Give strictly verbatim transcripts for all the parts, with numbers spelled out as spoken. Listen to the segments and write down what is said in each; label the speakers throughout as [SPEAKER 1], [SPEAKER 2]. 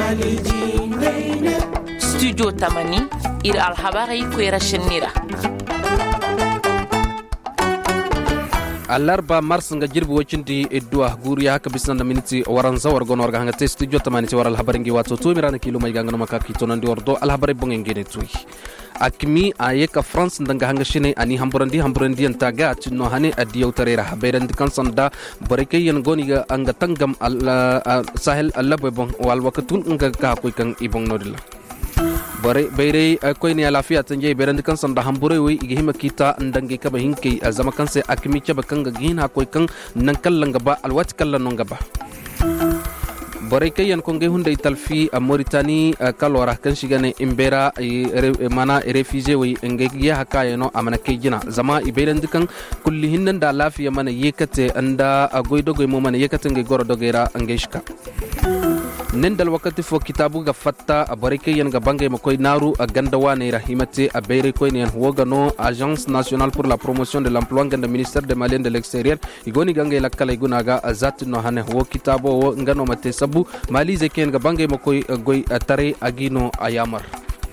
[SPEAKER 1] studio tamani ir alhabari ko rashinira
[SPEAKER 2] alarba mars nga jirbi wacindi edwa guriya haka bisna na miniti waran zawar gon warga hanga studio tamani ci waral habari ngi wato to mirana kilo may gangano makaki to nandi wardo al habari bongen ngene tuy akmi ayeka france ndanga hanga shine ani hamburandi hamburandi antaga tinno hane adiyo tarera haberandi kansanda bareke yen goniga anga tangam al sahel allabe bon wal wakatul nga ka koy kan ibong nodila bare bayre koy ne lafiya tanje berandi kan sanda hambure wi igi hima kita ndange kaba hinke azama kanse akmi chaba kanga gina koy kan nan kallanga ba alwat kallan nga ba bare kay yan ko nge hunde talfi a Mauritanie kalora kan shigane imbera mana refugee wi nge ya hakaya no amana kejina zama iberandi kan kulli hinnan da lafiya mana yekate anda agoydo goy mo mana yekate nge goro dogera ngeshka nendal wakati fo kitabu ga fatta a barike yan ga bangay makoy naru a gandawa ne rahimate a bayre koy ne wogano agence nationale pour la promotion de l'emploi nganda ministère de malien de l'extérieur igoni gangay lakkala iguna ga azat no hane wo kitabo wo ngano mate sabu malize ken ga bangay makoy goy tare agino ayamar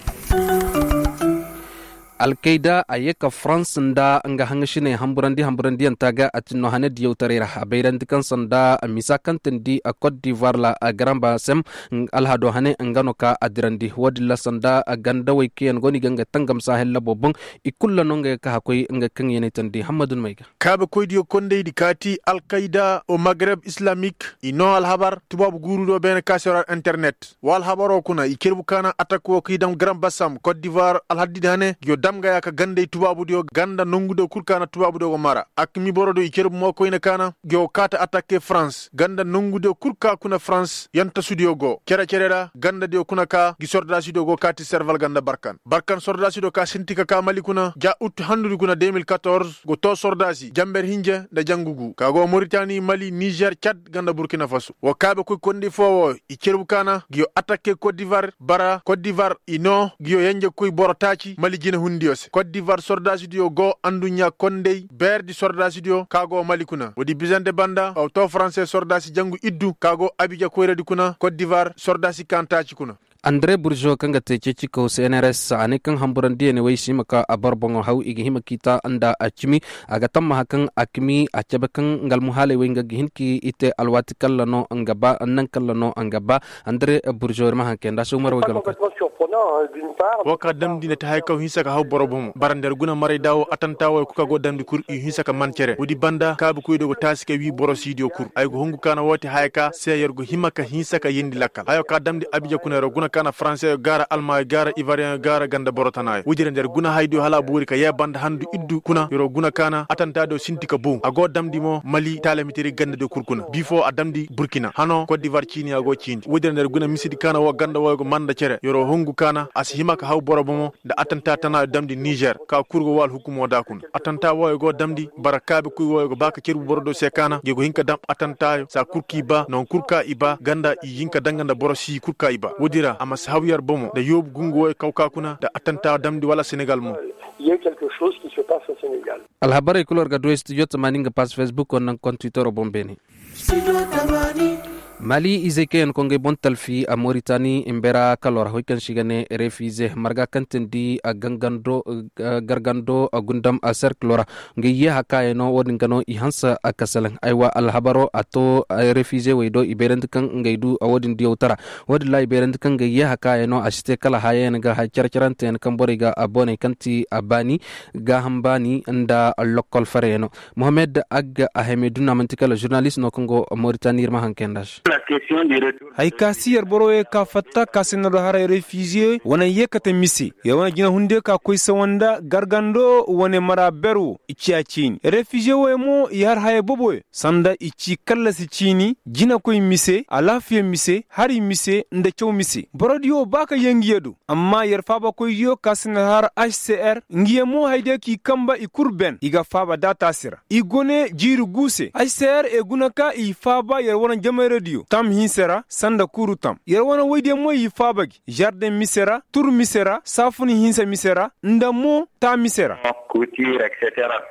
[SPEAKER 2] Al-Qaeda ayeka France nda nga hangashine hamburandi hamburandi antaga atino hane diyo tarera abeirandi kan sanda misakan tendi a Côte d'Ivoire la garamba sem alhado hane ngano ka adirandi wadilla sanda ganda wayke ngoni ganga tangam sahel la bobon ikulla nonga ka hakoy nga kan yene tendi Hamadun Mayga
[SPEAKER 3] kabe koy diyo konde di kati Al-Qaeda au Maghreb islamique ino alhabar tubabu gurudo ben kasora internet wal habaro kuna ikirbu kana atako kidam garamba sam Côte d'Ivoire alhadid hane yo damga yaka gande tubabu dio ganda nongudo kurkana tubabu do mara akmi borodo ikerbu mo koyna kana go kata attaquer France ganda nongudo kurka kuna France yanta studio go kera kerera ganda dio kuna ka gi sorda studio go kati serval ganda barkan barkan sorda studio ka sintika ka mali kuna ja ut handu kuna deux mille quatorze go to sordasi jamber hinje da jangugu kago Mauritanie Mali Niger Chad ganda Burkina Faso wo kabe ko kondi fo ikerbu kana gi attaquer Côte d'Ivoire bara Côte d'Ivoire ino gi yanje koy borotaci Mali jina Dios Côte d'Ivoire sorda studio go andunya kondey ber di sorda studio kago malikuna wodi bizande banda o to français sorda si jangu iddu kago abidja ko redi kuna Côte d'Ivoire sorda si kantaci kuna
[SPEAKER 2] André Bourgeot kanga tece ciko C N R S ane kan hamburandi ne wai simaka abarbongo hau igi himakita anda achimi aga tamma hakan akimi achabakan ngal muhale wenga gihinki ite alwati kallano angaba annan kallano angaba André Bourgeot ma hankenda sumar wagalo
[SPEAKER 3] waka damdi ne ta hayka hisaka haw borobum barander guna mare dawo atantawo ko kago damdi kur i hisaka mancere wodi banda kabu ko do tasika wi borosidio kur ay go hongu kana wote hayka seyer go himaka hisaka yendi lakkal ayo ka damdi abija kuna ro guna kana français gara alma gara ivoirien gara ganda borotanaay wujire nder guna haydo hala buuri ka ye banda handu iddu kuna yoro guna kana atanta do sintika bo ago damdi mo Mali talamitiri ganda do kurkuna bifo a damdi Burkina hano Côte d'Ivoire chini ago chindi wujire nder guna misidi kana wo ganda wo go manda cere yoro hongu kana asihimaka haw borobomo da atanta tana damdi Niger ka kurgo wal hukumo dakun atanta wo go damdi barakabe kuy wo go baka cerbu borodo sekana jego hinka dam atanta sa kurki ba non kurka iba ganda i yinka danganda borosi kurka iba wudira ama sahawiyar bomo da yob gungo kawka kuna da atanta damdi wala Senegal mo
[SPEAKER 4] il y a quelque chose qui se passe au Sénégal.
[SPEAKER 2] Al habari kulor ga do studio tamaninga pas Facebook on nan compte Twitter bombeni Mali izeken konge bontalfi a Mauritanie imbera kalor hoykan shigane refuse marga kantendi a gangando gargando a gundam a cerclora nge ye hakaye no wodin gano i hansa a kasalan aywa al habaro ato refuse waydo iberend kan ngeydu a wodin diotara wodi la iberend kan nge ye hakaye no ashite kala hayen ga ha charcharante en kamboriga abone kanti abani ga hambani nda lokol fareno Mohamed Ag Ahmeduna mantikala journaliste no Congo Mauritanie ma hankendash
[SPEAKER 5] hay kasiyar boroye ka fatta kasino do hara refugee wana yekata misi ya wana gina hunde ka koisa wanda gargando wane mara beru ichi achin refugee we mo yar haye boboy sanda ichi kala si chini gina koy mise alafiye mise hari mise nda chow mise borodio baka yengiyedu amma yar faba koy yo kasino har H C R ngiye mo hayde ki kamba ikurben iga faba data sira igone jiru guse H C R e gunaka i faba yar wana jama radio tam hinsera sanda kuru tam yar wana wayde mo yi fabagi jardin misera tur misera safuni hinsa misera ndamo ta misera
[SPEAKER 4] couture etc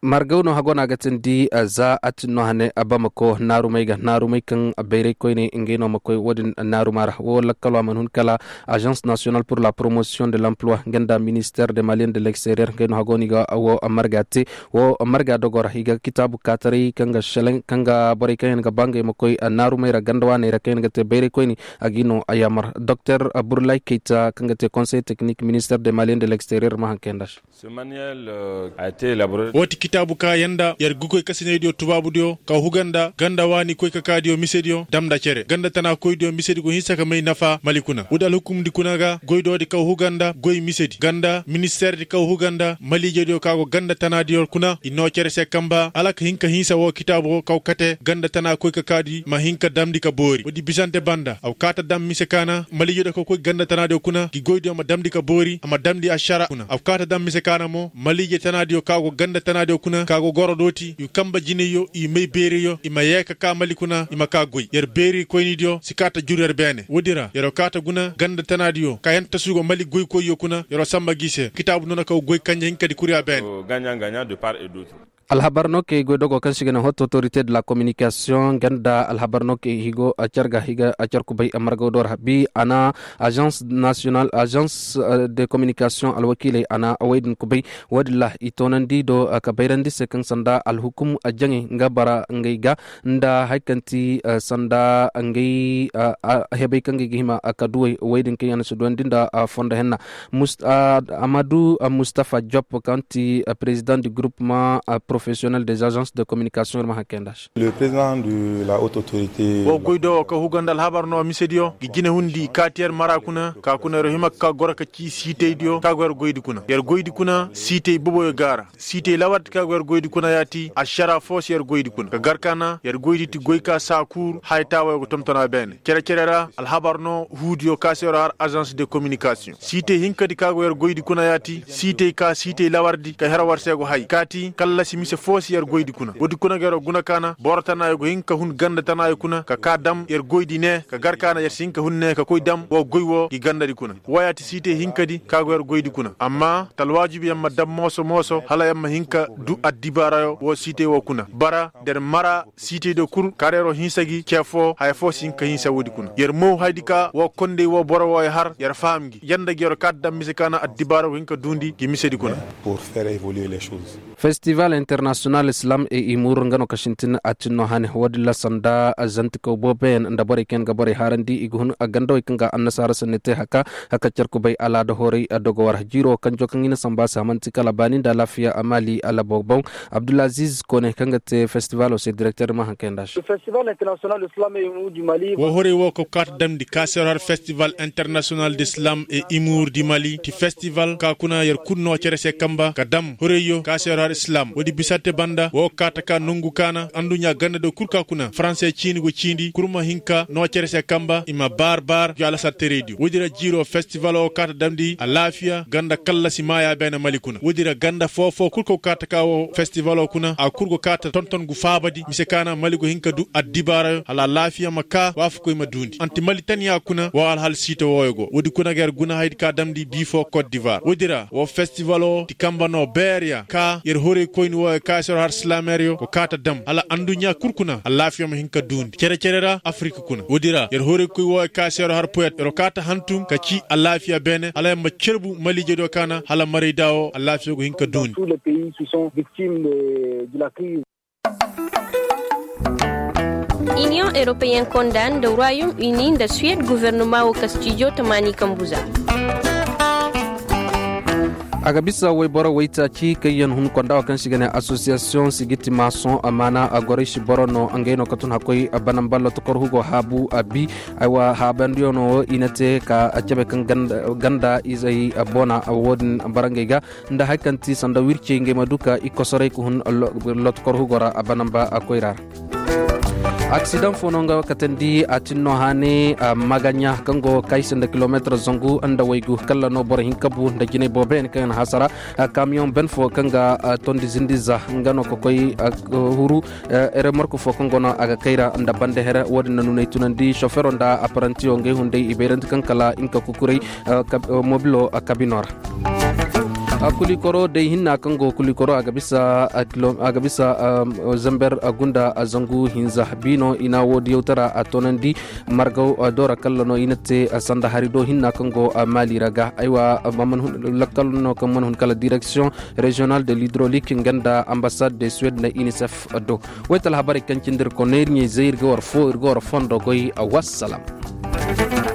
[SPEAKER 2] margawno hagona gatendi za atno hane abamako narumaiga narumai kan beire koyne ingeno makoy wodin narumara wala kala man hun kala agence nationale pour la promotion de l'emploi ganda ministère des maliens de l'extérieur ngeno hagoniga wo amargate wo amarga dogora higa kitabu katari kanga shelen kanga bore kayen ga bange makoy narumaira gandwane ra kayen gate beire koyni agino ayamar docteur Burlay Keita kanga te conseil technique ministère des maliens de l'extérieur mahankendash.
[SPEAKER 6] Ce manuel euh, a été élaboré
[SPEAKER 3] woti kitabu ka yanda yar gukoy kasine dio tubabu dio ka huganda ganda wani koy ka kadio misedio damda cere ganda tana koy dio misedi go hisaka may nafa malikuna udal hukum di kunaga goydo di ka huganda goy misedi ganda ministère di ka huganda malije dio kago ganda tana dio kuna ino cere se kamba alak hinka hisa wo kitabu ka kate ganda tana koy ka kadi ma hinka damdi ka bori wodi bisante banda aw kata dam misekana malije do ko koy ganda tana dio kuna gi goydo ma damdi ka bori ama damdi ashara kuna aw kata dam misekana mo malije tana dio kago ganda tana dio kuna kago goro doti yu kamba jiniyo i may beriyo i mayeka ka malikuna i maka goy yer beri koyni dio sikata jurer bene wodira yero kata guna ganda tanadio ka yanta sugo mali goy koy yokuna yero samba gise kitabu nona ka goy kanya hinka di kuriya bene
[SPEAKER 6] gagnant gagnant de part et d'autre.
[SPEAKER 2] alhabarno ke godogo kan sigena hot autorité de la communication ganda alhabarno ke higo acharga higa achar kubay amargo dor bi ana agence nationale agence de communication alwakile ana awaydin kubay wadillah itonandi do kabayrandi sekan sanda alhukum ajangi ngabara ngaiga nda haikanti sanda ngai hebay kangi gihima akaduwe waydin ke yana sudwandinda fonda henna Amadou Mustafa Diop kanti président du groupement professionnel des agences de communication mahakendash.
[SPEAKER 7] Le président de la haute autorité
[SPEAKER 3] wo goydo ko hugandal habarno misedio gine hundi katier marakuna ka kuna rohima ka goraka ci site dio ka gor goydi kuna yer goydi kuna site bobo gara site lawat ka gor goydi kuna yati ashara fos yer goydi kuna ka garkana yer goydi ti goyka sakur hayta wa ko tomtona ben kere kerera al habarno hudio ka serar agence de communication site hinkadi ka gor goydi kuna yati site ka site lawardi ka herawar sego hay kati kala si mise fosi yer goydi kuna wodi kuna gero guna kana bortana yo hinka hun ganda tana yo kuna ka kadam yer goydi ne ka garkana yer sinka hunne ka koy dam wo goywo gi ganda di kuna wayati site hinkadi ka yer goydi kuna amma tal wajibi yamma dam moso moso hala yamma hinka du addibara yo wo site wo kuna bara der mara site do kur karero hinsagi kefo hay fo sinka hinsa wodi kuna yer mo haydika wo konde wo boro wo har yer famgi yanda gero kaddam mise kana addibara hinka dundi gi mise di kuna
[SPEAKER 7] pour faire évoluer les choses.
[SPEAKER 2] Festival international Islam e imur ngano kashintin atino hane wadilla sanda azantiko boben ndabore ken gabore harandi iguhun agando ikanga annasara sanete haka haka charku bay ala do hori adogo war jiro kanjo kangina samba samantika labani da lafiya amali ala bogbon Abdulaziz Kone kangate festival o se directeur ma hakendash.
[SPEAKER 4] Le festival international Islam et Humour du Mali
[SPEAKER 3] wo hore wo ko kat damdi kaserar festival international d'Islam et Humour du Mali ti festival ka kuna yer kunno cerese kamba kadam hore yo kaserar Islam wodi bisate banda wo kata ka nungu kana andunya ganda do kurka kuna français chini go chindi kurma hinka no cerese kamba ima barbar yo ala satte radio wodira jiro festival o kata damdi alafia ganda kala simaya bena malikuna wodira ganda fofo kurko kata ka o festival o kuna a kurgo kata tonton gu fabadi mise kana maligo hinka du addibara ala lafia maka wafu ko ma dundi anti malitania kuna wa al hal sito woygo wodi kuna ger guna hayd ka damdi bifo Côte d'Ivoire wodira wo festival o ti kamba no beria ka yer hore koyni wo kasor har slamerio ko kata dam ala andunya kurkuna alafiya ma hinka dundi cere cerera afrique kuna wodira yer hore koy wo kasor har poet ro kata hantum ka ci alafiya bene ala ma cerbu malije do kana hala mari dawo alafiya go hinka dundi
[SPEAKER 4] tous les pays qui sont victimes de, de la crise.
[SPEAKER 8] Union européenne condamne le Royaume-Uni de Suède gouvernement au Castillo Tamani Kambuza.
[SPEAKER 2] aga bisa way boro wayta ci kayen hun konda kan sigane association sigiti mason amana agore shi borono angeno katun hakoy abanam ballo to korhugo habu abi aywa habandiono inate ka ajabe kan ganda, ganda izai abona awodin barangega nda hakanti sanda wirche ngema duka ikosore ko hun lot korhugo ra abanam ba akoyrar accident fononga katendi atinno hane uh, maganya kango kaisenda kilometer zongu anda waygu kala no bor hinkabu ndajine boben kan hasara uh, camion ben fo kanga uh, tondi zindiza ngano ko koy uh, huru uh, ere marko fo kango no aga kaira anda bande hera wodina nunay tunandi chauffeur onda apprenti o nge hunde iberent kankala inka kukurey uh, kab, uh, mobilo uh, kabinor kulikoro dai hinna kango kulikoro aga bisa aga bisa zamber agunda azangu hinza bino ina wodi yutara atonandi margaw dora kallano inate sanda harido hinna kango mali raga aywa mamman lakalno kamman hun kala direction régionale de l'hydraulique nganda ambassade de Suède na UNICEF do wetal habari kancindir ko nerni zair gor fo gor fondo goy wassalam.